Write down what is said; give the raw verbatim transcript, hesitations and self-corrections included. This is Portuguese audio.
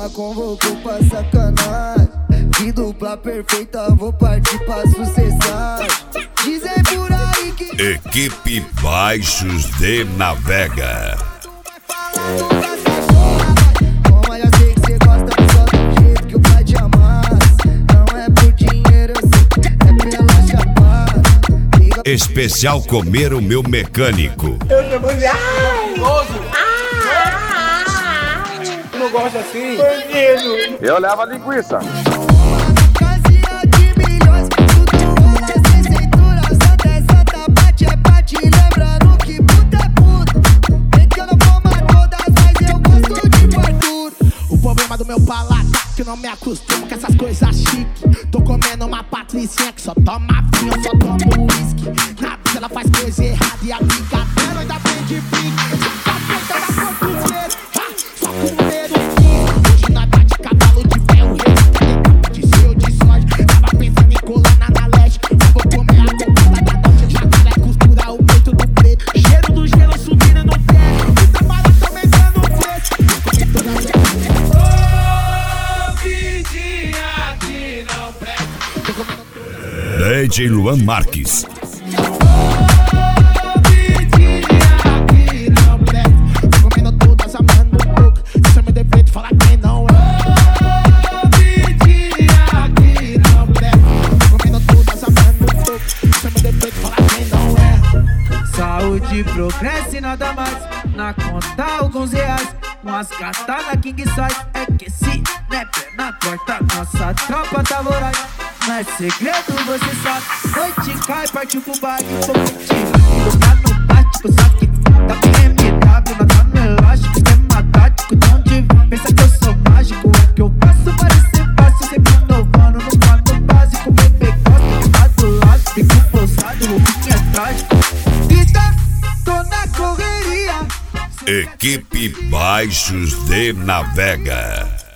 chama, convocou pra sacanagem. Que dupla perfeita, vou partir pra sucessar. Dizem por aí que Equipe Baixos de Navega. Toma, já sei que cê gosta só do jeito que o pai te amassa. Não é por dinheiro, eu sei, é pela chapada. Liga... Especial Comer o Meu Mecânico. Eu tô muito... Ai! Tu não gosta assim? Bandido! Eu levo a linguiça. Do meu paladar, que não me acostumo com essas coisas chique. Tô comendo uma patricinha que só toma vinho, só tomo uísque. Na vida ela faz coisa errada e a amiga dela ainda tem de pique. Só tá da portuguesa, só com medo quis. Hoje nós tá de cavalo de ferro, rei de seu de sorte. Tava pensando em colar na leste. Eu vou comer a comida da noite. Já quero é costurar o peito do preto. Cheiro do gelo subindo no pé. E tá barato também dando fresco. D J Luan Marques. Saúde, progresso e nada mais. Na conta alguns reais. Umas gatas na king size. É que se né perna torta, nossa tropa tá voraz. Não é segredo, você sabe. Noite cai, partiu pro baile. Tô contigo, lugar no plástico. Só que tá B M W, nada no elástico. Esquema tático, de onde vem? Pensa que eu sou mágico. É que eu faço parecer fácil. Sempre inovando no plano básico. Bebê gosta de lá do lado. Fico pousado, o fim é trágico. Vida, tô na correria. Equipe Baixos de Navega.